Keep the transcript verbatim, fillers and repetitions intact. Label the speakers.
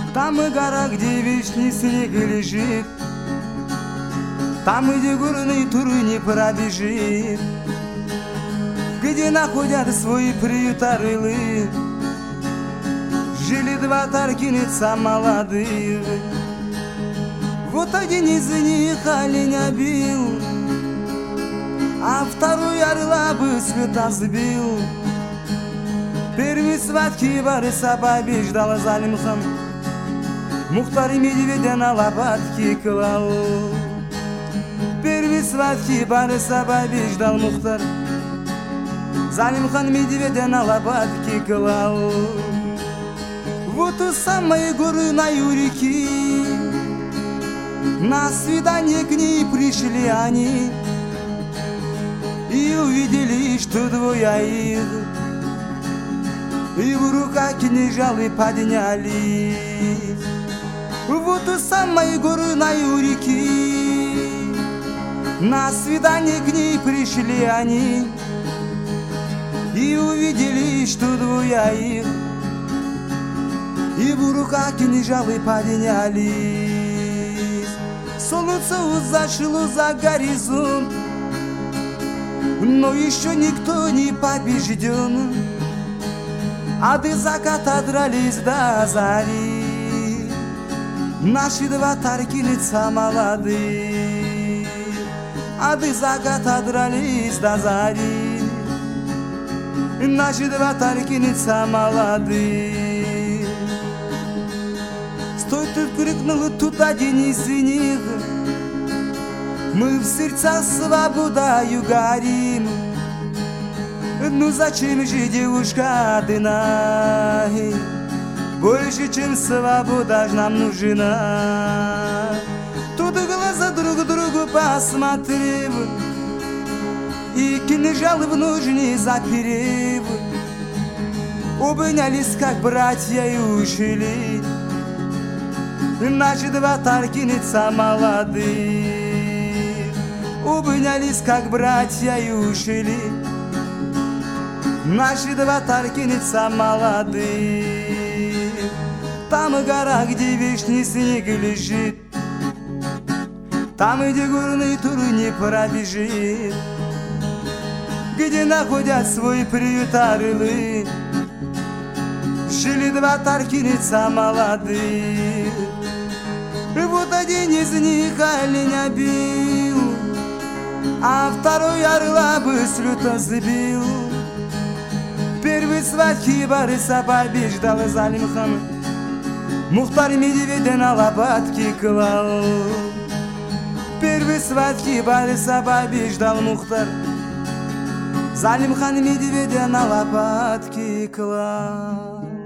Speaker 1: Там и гора, где вечный снег лежит, там, где горный тур не пробежит, где находят свой приют орлы, жили два таркиница молодых. Вот один из них оленя бил, а второй орла бы света сбил. Первый схватки Бориса побеждал Залимхан, Мухтар медведя на лопатки клал. Первый схватки Бориса побеждал Мухтар, Залимхан медведя на лопатки клал. Вот у самой горы на Юрики на свидание к ней пришли они и увидели, что двое их, и в руках кинжалы поднялись. Вот у самой горы на Юрики на свидание к ней пришли они и увидели, что двое их, и в руках кинжалы поднялись. Солнце зашло за горизонт, но еще никто не побежден. А до заката дрались до зари наши два таркиница молодые. А до заката дрались до зари наши два таркиница молодые. Стой тут, крикнул тут один из них, мы в сердца свободою горим. Ну зачем же, девушка, одна? Больше, чем свобода ж нам нужна. Тут глаза друг другу посмотрев и кинжал в ножны заперев, обнялись, как братья, и ушли наши два таркиница молодые. Обнялись, как братья, и ушли наши два таркиница молодые. Там гора, где вечный снег лежит, там, где горный тур не пробежит, где находят свой приют орлы, жили два таркиница молодых. Вот один из них оленя бил, а второй орла бы с люто сбил. Первый схватки Бориса побеждал Залимхан, Мухтар медведя на лопатки клал. Первый схватки Бориса побеждал Мухтар, Залимхан медведя на лопатки клал.